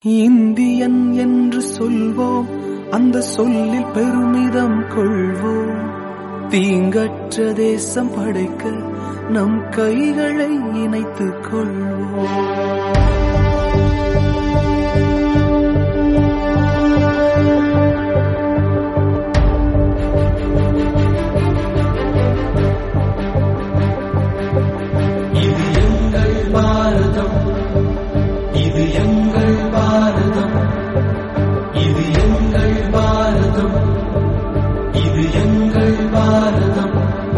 Indian என்று சொல்வோம், அந்த சொல்லில் பெருமிதம் கொள்வோம். தீங்கற்ற தேசம் படைக்க நம் கைகளை இணைத்துக் கொள்வோம். இது எங்கள் பாரதம், இது எங்கள் பாரதம், இது எங்கள் பாரதம், இது எங்கள் பாரதம்.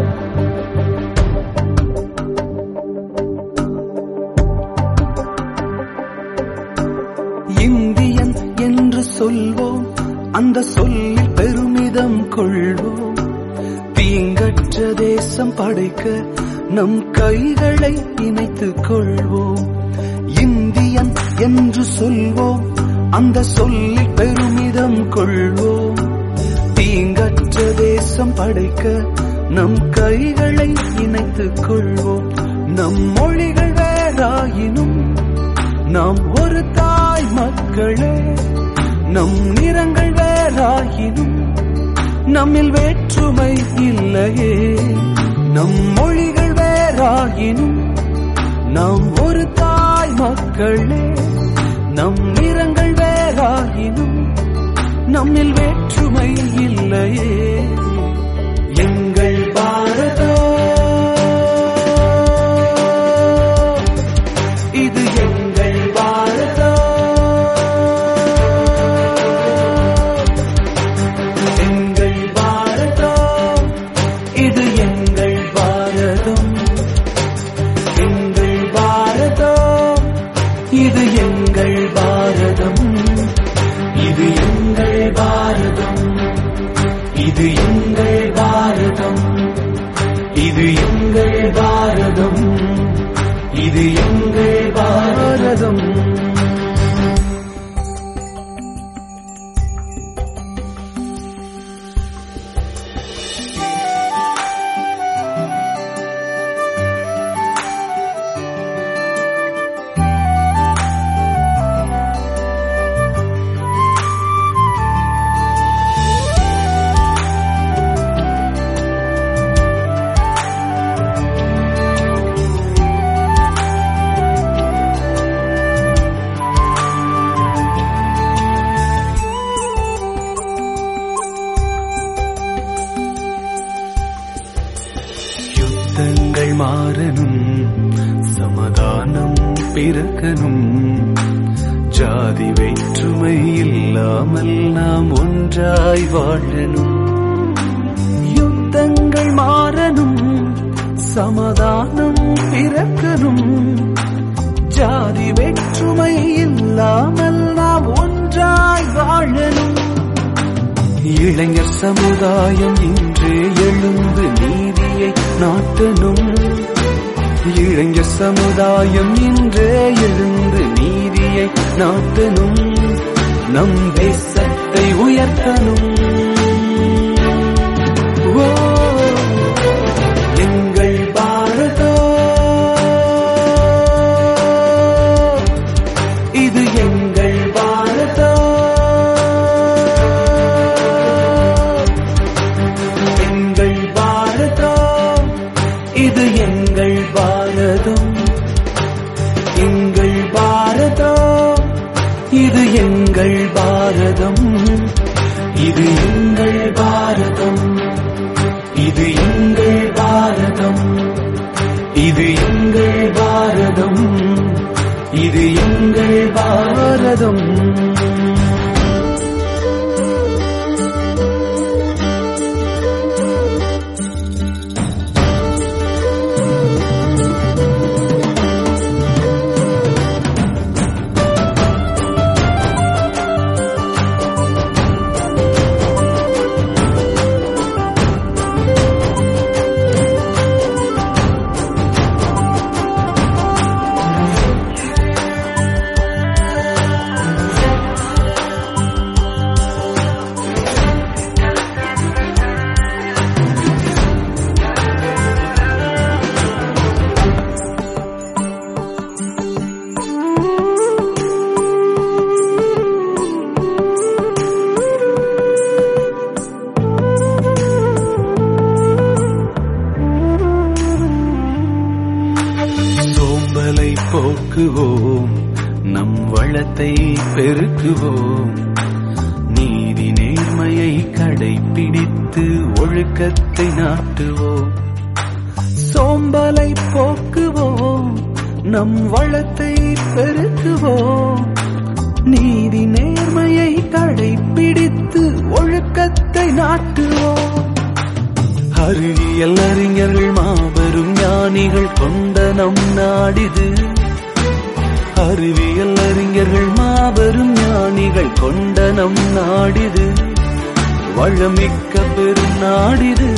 இந்தியன் என்று சொல்வோம், அந்த சொல்லில் பெருமிதம் கொள்வோம். தீங்கற்ற தேசம் படைக்க நம் கைகளை இணைத்துக் கொள்வோம். இந்தியன் என்று சொல்வோம், அந்த சொல்லில் பெருமிதம் கொள்வோம். தீங்கற்ற தேசம் படைக்க நம் கைகளை இணைத்துக் கொள்வோம். நம் மொழிகள் வேறாயினும் நாம் ஒரு தாய் மக்களே. நம் நிறங்கள் வேறாயினும் நம்மில் வேற்றுமை இல்லையே. நம் மொழிகள் வேறாயினும் நாம் ஒரு தாய் மக்களே. நம் நிறங்கள் வேறாயினும் நம்மில் வேற்றுமை இல்லையே. எங்கள் பாரதம், இது எங்கள் பாரதம். எங்கள் பாரதம், இது எங்கள் பாரதம். எங்கள் பாரதம், இது எங்கள் பாரதம். இது எங்கள் பாரதம், இது எங்கள் பாரதம், இது எங்கள் பாரதம், இது எங்கள் பாரதம். யுத்தங்கள் மாறணும், சமாதானம் பிறக்கணும். ஜாதி வேற்றுமை இல்லாமல் நாம் ஒன்றாய் வாழணும். யுத்தங்கள் மாறணும், சமாதானம் பிறக்கணும். ஜாதி வேற்றுமை இல்லாமல் நாம் ஒன்றாய் வாழணும். இளைஞர் சமுதாயம் இன்றே எழுந்து நீதியை நாட்டணும். இளைஞர் சமுதாயம் இன்றே எழுந்து நீதியை நாட்டணும். நம் தேசத்தை உயர்த்தணும். ஓ, எங்கள் பாரதம், இது எங்கள் பாரதம். எங்கள் பாரதம், இது எங்கள் பாரதம். எங்கள் பாரதம், இது எங்கள் பாரதம். இது எங்கள் பாரதம், இது எங்கள் பாரதம், இது எங்கள் பாரதம், இது எங்கள் பாரதம். வளத்தை பெருக்குவோம், நீதி நேர்மையை கடைப்பிடித்து ஒழுக்கத்தை நாட்டுவோம். சோம்பலை போக்குவோம், நம் வளத்தை பெருக்குவோம், நீதி நேர்மையை கடைப்பிடித்து ஒழுக்கத்தை நாட்டுவோம். அறிவியல் அறிஞர்கள் மாபெரும் ஞானிகள் கொண்ட நம் நாடிது, அறிவியல் அறிஞர்கள் மாபெரும் ஞானிகள் கொண்ட நம் நாடிது, வளமிக்க பெரும் நாடிது.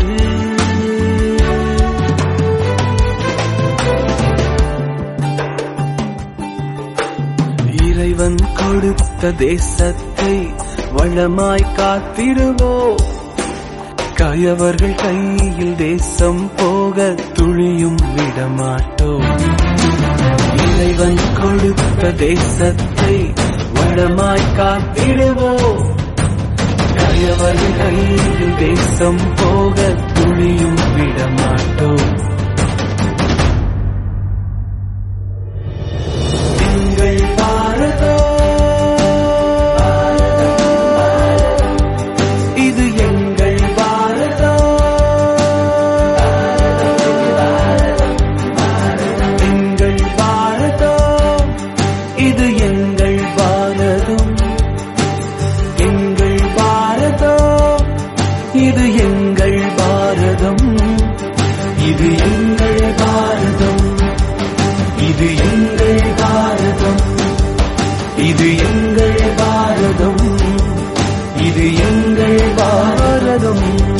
இறைவன் கொடுத்த தேசத்தை வளமாய் காத்திடுவோம், கயவர்கள் கையில் தேசம் போக துளியும் விடமாட்டோம். இறைவன் கொடுத்த தேசத்தை வளமாய் காத்திடுவோம், கயவர்கள் கையில் தேசம் போக துளியும் விடமாட்டோம். எங்கள் பாரதம் இது எங்கள் பாரதம், எங்கள் பாரதம் இது எங்கள் பாரதம், எங்கள் பாரதம் இது எங்கள் பாரதம், இது எங்கள் பாரதம், இது எங்கள் பாரதம், இது எங்கள் பாரதம், இது எங்கள் பாரதம்.